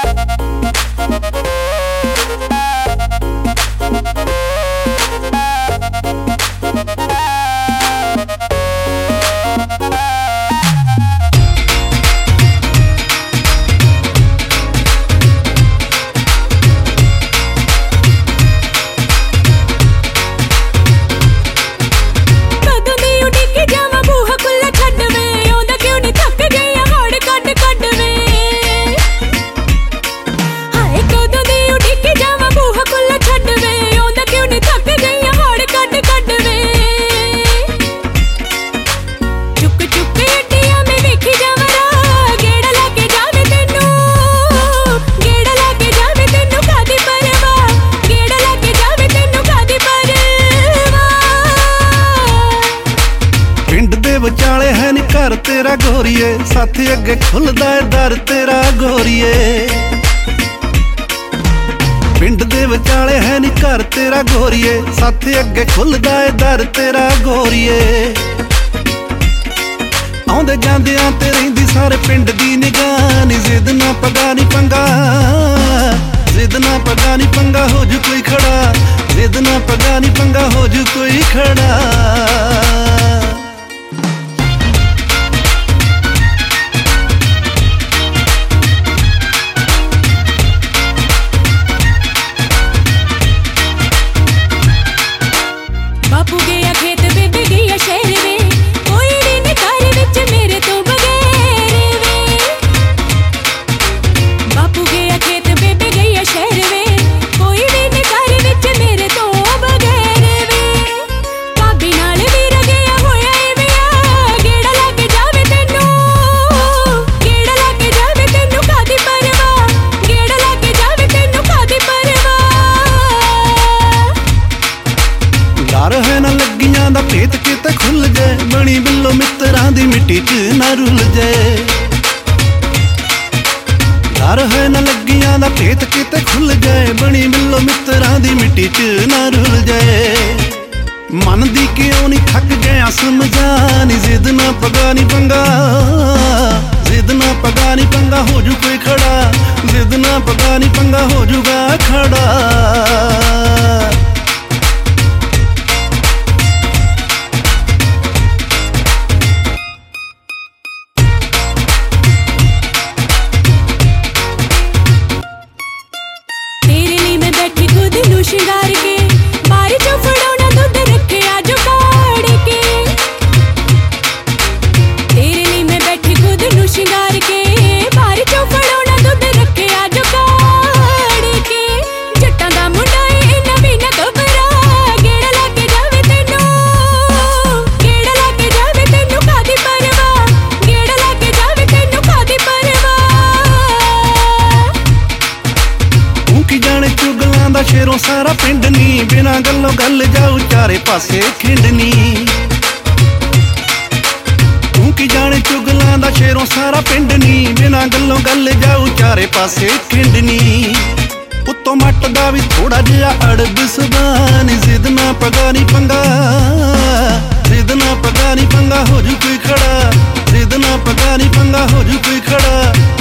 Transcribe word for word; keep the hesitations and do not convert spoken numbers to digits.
ਵਿਚਾਲੇ ਹੈ ਨੀ ਘਰ ਤੇਰਾ ਗੋਰੀਏ, ਸਾਥੀ ਅੱਗੇ ਖੁੱਲਦਾ ਏ ਦਰ ਤੇਰਾ ਗੋਰੀਏ। ਪਿੰਡ ਦੇ ਵਿਚਾਲੇ ਹੈ ਨੀ ਘਰ ਤੇਰਾ ਗੋਰੀਏ, ਸਾਥੀ ਅੱਗੇ ਖੁੱਲਦਾ ਏ ਦਰ ਤੇਰਾ ਗੋਰੀਏ। ਆਉਂਦੇ ਜਾਂਦਿਆਂ ਤੇ ਰਹਿੰਦੀ ਸਾਰੇ ਪਿੰਡ ਦੀ ਨਿਗਾਹ ਨੀ, ਜ਼ਿੱਦ ਨਾ ਪਗਾ ਨੀ ਪੰਗਾ, ਜ਼ਿੱਦ ਨਾ ਪਗਾ ਨੀ ਪੰਗਾ, ਹੋ ਜੂ ਕੋਈ ਖੜਾ, ਜ਼ਿੱਦ ਨਾ ਪਗਾ ਨੀ ਪੰਗਾ, ਹੋ ਜੂ ਕੋਈ ਖੜਾ। ਬਾਪੂ ਗਿਆ ਖੇਤ ਬੇਬੇ ਗਈ ਆ ਸ਼ਹਿਰ ਵੇ, ਕੋਈ ਵੀ ਨੀ ਘਰ ਵਿੱਚ ਮੇਰੇ ਤੋਂ ਬਗੈਰ ਵੇ। ਬਾਪੂ ਗਿਆ ਖੇਤ ਬੇਬੇ ਗਈ ਆ ਸ਼ਹਿਰ ਵੇ, ਕੋਈ ਵੀ ਨੀ ਘਰ ਵਿੱਚ ਮੇਰੇ ਤੋਂ ਬਗੈਰ ਵੇ। ਭਾਬੀ ਨਾਲ ਵੀਰ ਗਿਆ ਹੋਇਆ ਏ ਵਿਆਹ, ਗੇੜਾ ਲਾ ਕੇ ਜਾਵੇ ਤੈਨੂੰ, ਗੇੜਾ ਲਾ ਕੇ ਜਾਵੇ ਤੈਨੂੰ ਕਾਦੀ ਪਰਵਾਹ, ਗੇੜਾ ਲਾ ਕੇ ਜਾਵੇ ਤੈਨੂੰ ਕਾਦੀ ਪਰਵਾਹ। ਡਰ ਹੈ ਨਾ ਲੱਗੀਆਂ ਦਾ ਭੇਤ ਕਿਤੇ ਖੁੱਲ ਜਾਏ, ਬਣੀ ਬਿੱਲੋ ਮਿੱਤਰਾਂ ਦੀ ਮਿੱਟੀ 'ਚ ਨਾ ਰੁੱਲ ਜਾਏ। ਡਰ ਹੈ ਨਾ ਲੱਗੀਆਂ ਦਾ ਭੇਤ ਕਿਤੇ ਖੁੱਲ ਜਾਏ, ਬਣੀ ਬਿੱਲੋ ਮਿੱਤਰਾਂ ਦੀ ਮਿੱਟੀ 'ਚ ਨਾ ਰੁੱਲ ਜਾਏ। ਮਨ ਦੀ ਕਿਉਂ ਨਹੀਂ ਥੱਕ ਗਿਆ ਸਮਝਾ ਨੀ, ਜ਼ਿੱਦ ਨਾ ਪਗਾ ਨੀ ਪੰਗਾ, ਜ਼ਿੱਦ ਨਾ ਪਗਾ ਨੀ ਪੰਗਾ, ਹੋ ਜੂ ਕੋਈ ਖੜਾ, ਜ਼ਿੱਦ ਨਾ ਪਗਾ ਨੀ ਪੰਗਾ, ਹੋ ਜੂਗਾ ਖੜਾ। ਸ਼ਿੰਗਾਰ ਕੇ ਬਾਰੀ ਚੋਂ ਫੜਾਉਣਾ ਦੁੱਧ ਰੱਖਿਆ ਜੋ ਕਾੜ ਕੇ, ਤੇਰੇ ਲਈ ਮੈਂ ਬੈਠੀ ਖੁਦ ਨੂੰ ਸ਼ਿੰਗਾਰ ਕੇ, ਬਾਰੀ ਚੋਂ ਫੜਾਉਣਾ ਦੁੱਧ ਰੱਖਿਆ ਜੋ ਕਾੜ ਕੇ। ਜੱਟਾਂ ਦਾ ਮੁੰਡਾ ਏ ਇੰਨਾ ਵੀ ਨਾ ਘਬਰਾ, ਗੇੜਾ ਲਾ ਕੇ ਜਾਵੇ ਤੈਨੂੰ, ਗੇੜਾ ਲਾ ਕੇ ਜਾਵੇ ਤੈਨੂੰ ਕਾਦੀ ਪਰਵਾਹ, ਗੇੜਾ ਲਾ ਕੇ ਜਾਵੇ ਤੈਨੂੰ ਕਾਦੀ ਪਰਵਾਹ। ਤੂੰ ਕੀ ਜਾਣੇ ਚੁਗਲਾਂ ਦਾ ਸ਼ੇਰੋਂ ਸਾਰਾ ਪਿੰਡ ਨੀ, ਬਿਨਾਂ ਗੱਲੋਂ ਗੱਲ ਜਾਊ ਚਾਰੇ ਪਾਸੇ ਖਿੰਡਨੀ। ਤੂੰ ਕੀ ਜਾਣੇ ਚੁਗਲਾਂ ਦਾ ਸ਼ੇਰੋਂ ਸਾਰਾ ਪਿੰਡ ਨੀ, ਬਿਨਾਂ ਗੱਲੋਂ ਗੱਲ ਜਾਊ ਚਾਰੇ ਪਾਸੇ ਖਿੰਡਨੀ। ਉੱਤੋਂ ਮੱਟ ਦਾ ਵੀ ਥੋੜਾ ਜਿਹਾ ਅੜਬ ਸੁਭਾਅ ਨੀ, ਜ਼ਿੱਦ ਨਾ ਪਗਾ ਨੀ ਪੰਗਾ, ਜ਼ਿੱਦ ਨਾ ਪਗਾ ਨੀ ਪੰਗਾ, ਹੋ ਜੂ ਕੋਈ ਖੜਾ, ਜ਼ਿੱਦ ਨਾ ਪਗਾ ਨੀ ਪੰਗਾ, ਹੋ ਜੂ ਕੋਈ ਖੜਾ।